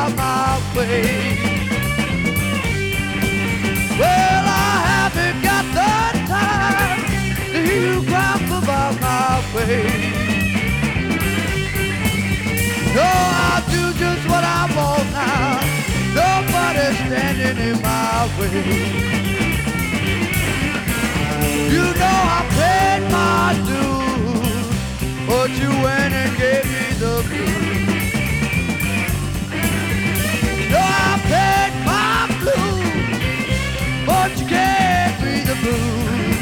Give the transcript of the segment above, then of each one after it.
about my way. Well, I haven't got the time to hear you cry about my way. No, I'll do just what I want now. Nobody's standing in my way. You know I paid my dues, but you went and gave me the blues. No, I paid my blues, but you gave me the blues.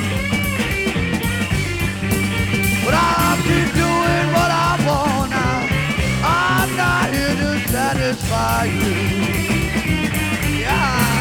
But I'll keep doing what I want now. I'm not here to satisfy you. Yeah.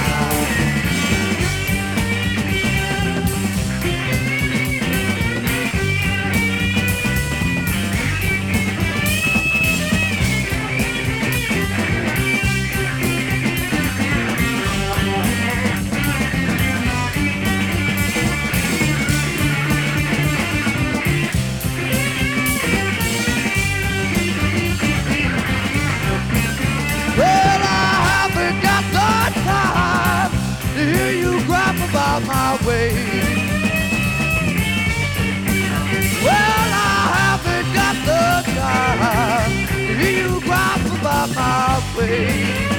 Well, I haven't got the time to hear you gripe about my way. Well, I haven't got the time to hear you gripe about my way.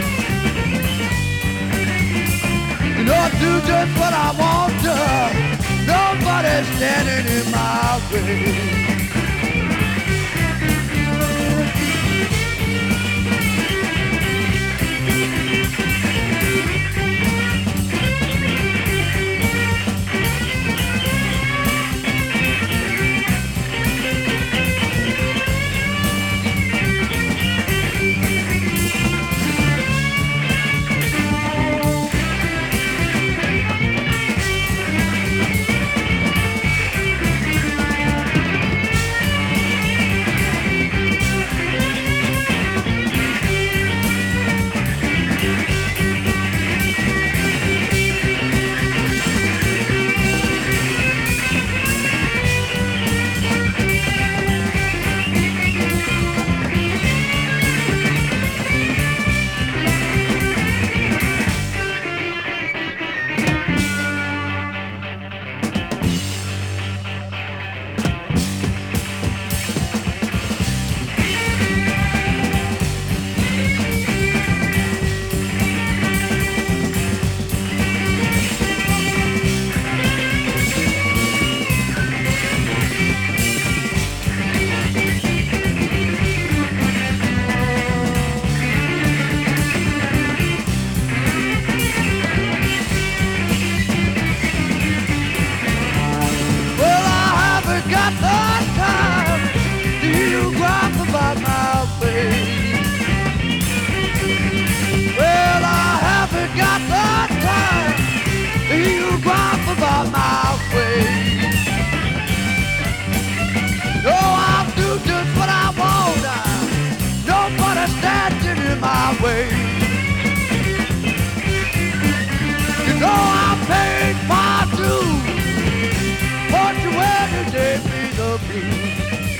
You know I do just what I want to. Nobody's standing in my way. Got the time to hear you gripe about my way. Well, I haven't got the time to hear you gripe about my way. No, I'll do just what I want now. Nobody standing in my way. You know I paid my dues. What you wear today be the blues.